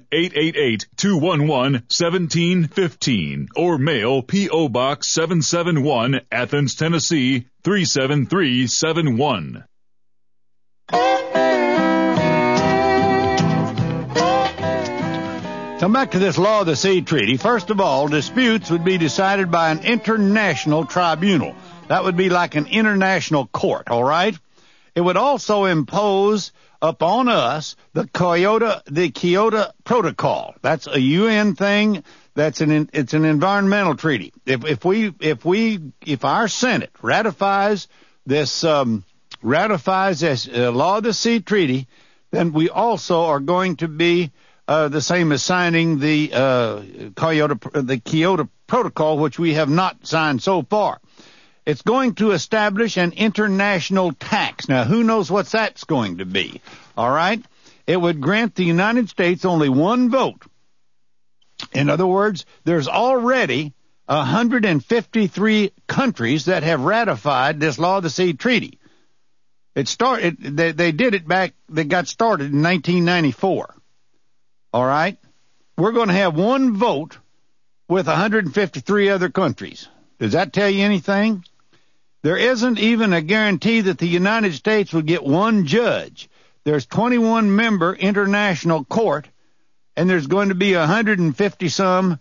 888-211-1715. Or mail P.O. Box 771, Athens, Tennessee, 37371. Come back to this Law of the Sea Treaty. First of all, disputes would be decided by an international tribunal. That would be like an international court, all right? It would also impose upon us the Kyoto Protocol. That's a UN thing. It's an environmental treaty. If our Senate ratifies this Law of the Sea Treaty, then we also are going to be the same as signing the Kyoto Protocol, which we have not signed so far. It's going to establish an international tax. Now, who knows what that's going to be? All right? It would grant the United States only one vote. In other words, there's already 153 countries that have ratified this Law of the Sea Treaty. They did it back, they got started in 1994. All right? We're going to have one vote with 153 other countries. Does that tell you anything? There isn't even a guarantee that the United States would get one judge. There's 21-member international court, and there's going to be 150-some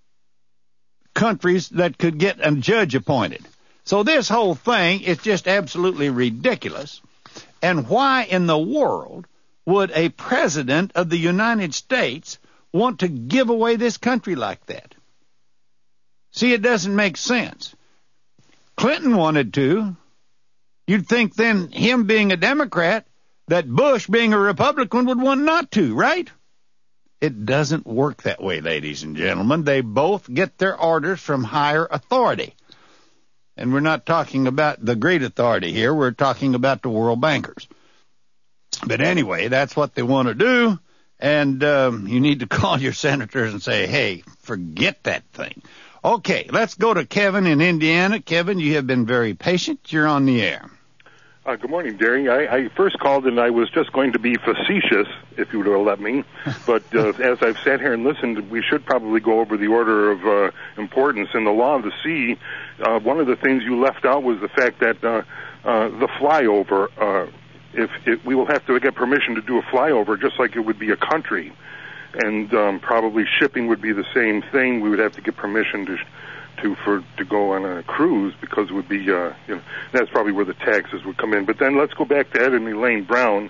countries that could get a judge appointed. So this whole thing is just absolutely ridiculous. And why in the world would a president of the United States want to give away this country like that? See, it doesn't make sense. Clinton wanted to. You'd think then, him being a Democrat, that Bush being a Republican would want not to, right? It doesn't work that way, ladies and gentlemen. They both get their orders from higher authority. And we're not talking about the great authority here. We're talking about the world bankers. But anyway, that's what they want to do. And you need to call your senators and say, hey, forget that thing. Okay, let's go to Kevin in Indiana. Kevin, you have been very patient. You're on the air. Good morning, Derry. I first called and I was just going to be facetious, if you would have let me. But as I've sat here and listened, we should probably go over the order of importance. In the Law of the Sea, one of the things you left out was the fact that the flyover. If we will have to get permission to do a flyover, just like it would be a country, and probably shipping would be the same thing. We would have to get permission to go on a cruise, because it would be that's probably where the taxes would come in. But then let's go back to Ed and Elaine Brown.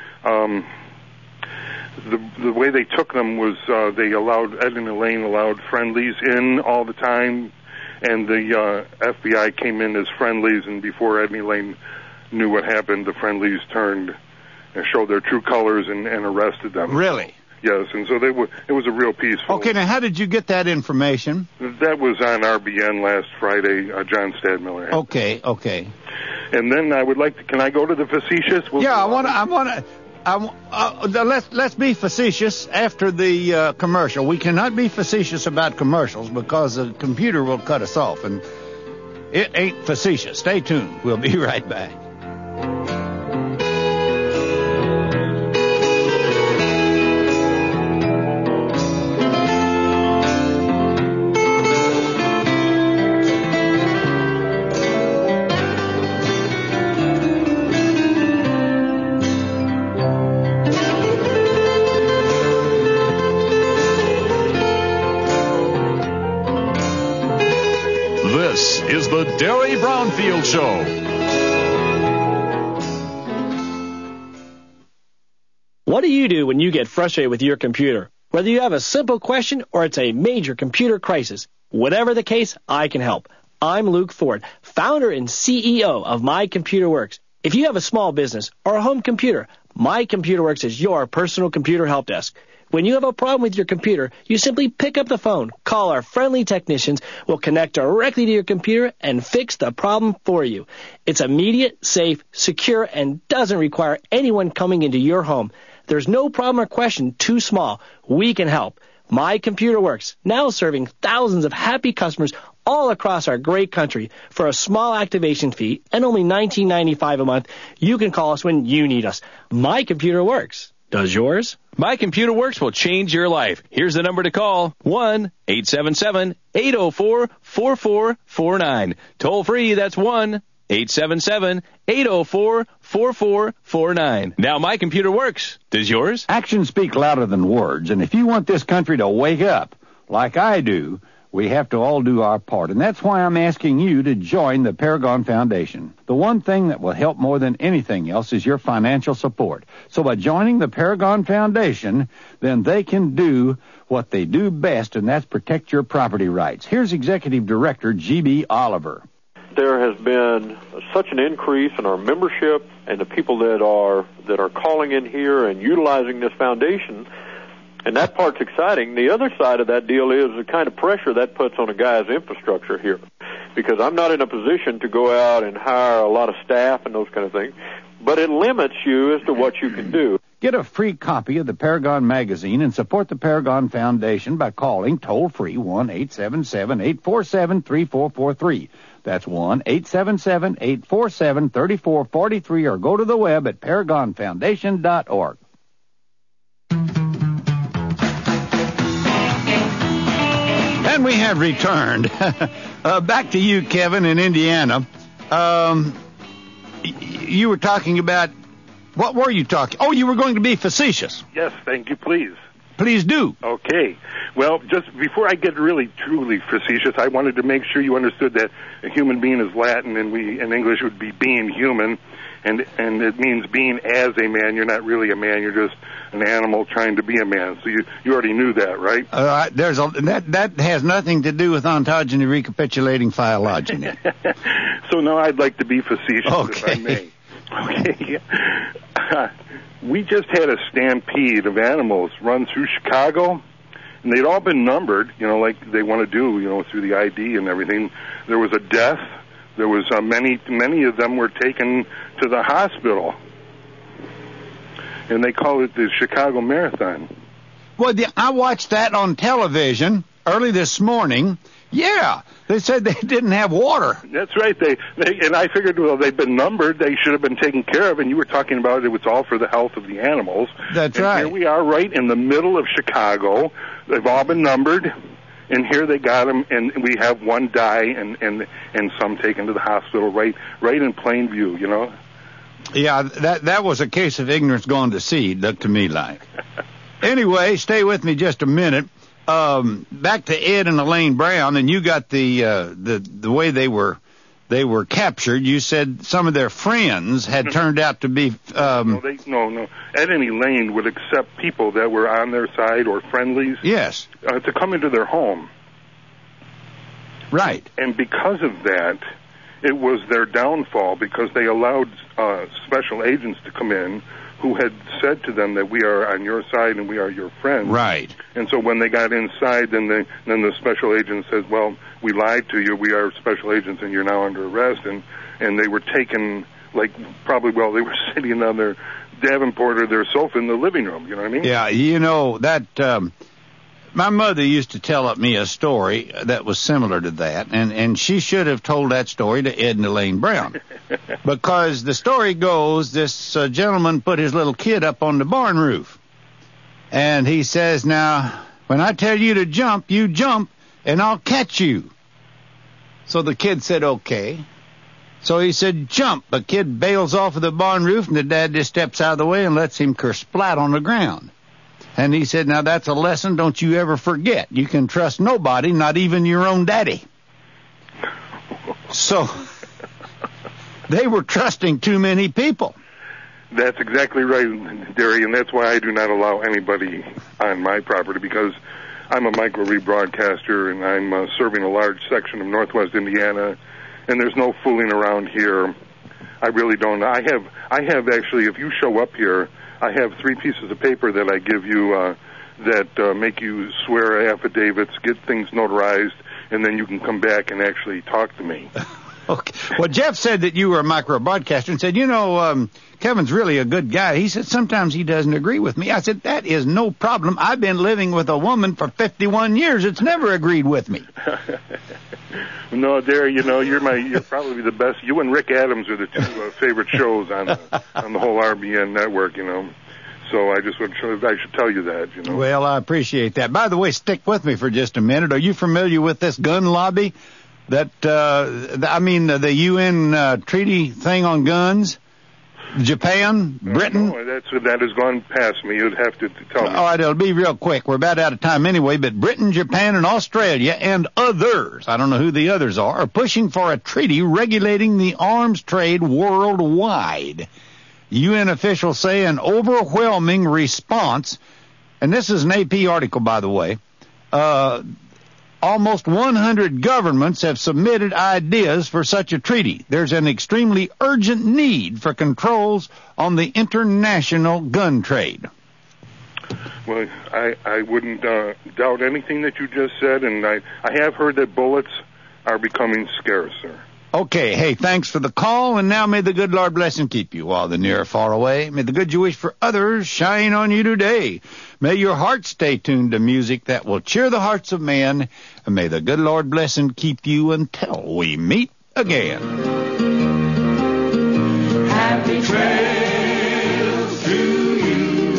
The way they took them was Ed and Elaine allowed friendlies in all the time, and the FBI came in as friendlies, and before Ed and Elaine knew what happened, the friendlies turned and showed their true colors and arrested them. Really? Yes, and so it was a real peaceful. Okay, now how did you get that information? That was on RBN last Friday, John Stadmiller. Okay. And then I would like to, can I go to the facetious? Let's be facetious after the commercial. We cannot be facetious about commercials because the computer will cut us off, and it ain't facetious. Stay tuned. We'll be right back. This is the Derry Brownfield Show. What do you do when you get frustrated with your computer? Whether you have a simple question or it's a major computer crisis, whatever the case, I can help. I'm Luke Ford, founder and CEO of My Computer Works. If you have a small business or a home computer, My Computer Works is your personal computer help desk. When you have a problem with your computer, you simply pick up the phone, call our friendly technicians, we'll connect directly to your computer and fix the problem for you. It's immediate, safe, secure, and doesn't require anyone coming into your home. There's no problem or question too small. We can help. My Computer Works, now serving thousands of happy customers all across our great country. For a small activation fee and only $19.95 a month, you can call us when you need us. My Computer Works. Does yours? My Computer Works will change your life. Here's the number to call, 1-877-804-4449. Toll free, that's 1-877-804-4449. Now My Computer Works. Does yours? Actions speak louder than words, and if you want this country to wake up, like I do, we have to all do our part, and that's why I'm asking you to join the Paragon Foundation. The one thing that will help more than anything else is your financial support. So by joining the Paragon Foundation, then they can do what they do best, and that's protect your property rights. Here's Executive Director G.B. Oliver. There has been such an increase in our membership and the people that are calling in here and utilizing this foundation. And that part's exciting. The other side of that deal is the kind of pressure that puts on a guy's infrastructure here. Because I'm not in a position to go out and hire a lot of staff and those kind of things. But it limits you as to what you can do. Get a free copy of the Paragon magazine and support the Paragon Foundation by calling toll-free 1-877-847-3443. That's 1-877-847-3443, or go to the web at paragonfoundation.org. And we have returned. Back to you, Kevin, in Indiana. You were talking about... What were you talking? Oh, you were going to be facetious. Yes, thank you, please. Please do. Okay. Well, just before I get really truly facetious, I wanted to make sure you understood that a human being is Latin, and we in English would be being human, and it means being as a man. You're not really a man. You're just an animal trying to be a man. So you already knew that, right? That has nothing to do with ontogeny recapitulating phylogeny. So now I'd like to be facetious, if I may. Okay. We just had a stampede of animals run through Chicago, and they'd all been numbered, like they want to do, through the ID and everything. There was a death. There was many of them were taken to the hospital, and they call it the Chicago Marathon. Well, I watched that on television early this morning. Yeah, they said they didn't have water. That's right. They and I figured, well, they've been numbered. They should have been taken care of. And you were talking about it was all for the health of the animals. That's right. Here we are, right in the middle of Chicago. They've all been numbered, And here they got him, and we have one die and some taken to the hospital right in plain view, you know. Yeah, that was a case of ignorance gone to seed, looked to me like. Anyway, stay with me just a minute. Back to Ed and Elaine Brown, and you got the way they were captured. You said some of their friends had turned out to be. No. Ed and Elaine would accept people that were on their side or friendlies. Yes. To come into their home. Right. And because of that, it was their downfall, because they allowed special agents to come in who had said to them that we are on your side and we are your friends. Right. And so when they got inside, then the special agent says, well, we lied to you. We are special agents and you're now under arrest. And they were taken, like, probably while they were sitting on their Davenport or their sofa in the living room. You know what I mean? Yeah, you know, that my mother used to tell me a story that was similar to that, and she should have told that story to Ed and Elaine Brown. Because the story goes, this gentleman put his little kid up on the barn roof. And he says, now, when I tell you to jump, you jump, and I'll catch you. So the kid said, okay. So he said, jump. The kid bails off of the barn roof, and the dad just steps out of the way and lets him kersplat on the ground. And he said, now that's a lesson don't you ever forget. You can trust nobody, not even your own daddy. So they were trusting too many people. That's exactly right, Derry, and that's why I do not allow anybody on my property, because I'm a microwave broadcaster and I'm serving a large section of Northwest Indiana, and there's no fooling around here. I really don't. I have actually, if you show up here, I have 3 pieces of paper that I give you that make you swear affidavits, get things notarized, and then you can come back and actually talk to me. Okay. Well, Jeff said that you were a micro broadcaster and said, you know, Kevin's really a good guy. He said sometimes he doesn't agree with me. I said, that is no problem. I've been living with a woman for 51 years. It's never agreed with me. No, Derry, you know, you're probably the best. You and Rick Adams are the 2 favorite shows on the whole RBN network, you know. So I should tell you that, you know. Well, I appreciate that. By the way, stick with me for just a minute. Are you familiar with this gun lobby? The UN treaty thing on guns? Japan? Britain? No, that has gone past me. You'd have to tell me. All right, it'll be real quick. We're about out of time anyway, but Britain, Japan, and Australia and others, I don't know who the others are pushing for a treaty regulating the arms trade worldwide. UN officials say an overwhelming response, and this is an AP article, by the way, almost 100 governments have submitted ideas for such a treaty. There's an extremely urgent need for controls on the international gun trade. Well, I wouldn't doubt anything that you just said, and I have heard that bullets are becoming scarcer. Okay, hey, thanks for the call, and now may the good Lord bless and keep you while the near or far away. May the good you wish for others shine on you today. May your heart stay tuned to music that will cheer the hearts of men, and may the good Lord bless and keep you until we meet again. Happy trails to you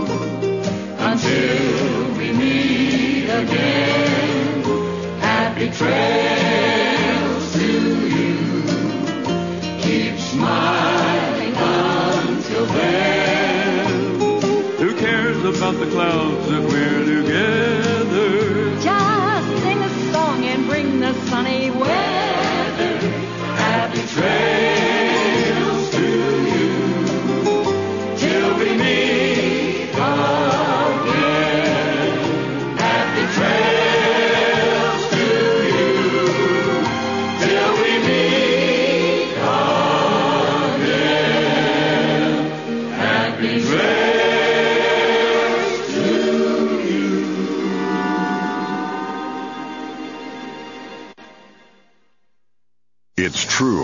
until we meet again. Happy trails to you. Keep smiling until then. Who cares about the clouds if we're together? Just sing a song and bring the sunny weather. Happy trails to you till we meet again. Happy trails to you till we meet again. Happy trails to you. It's true.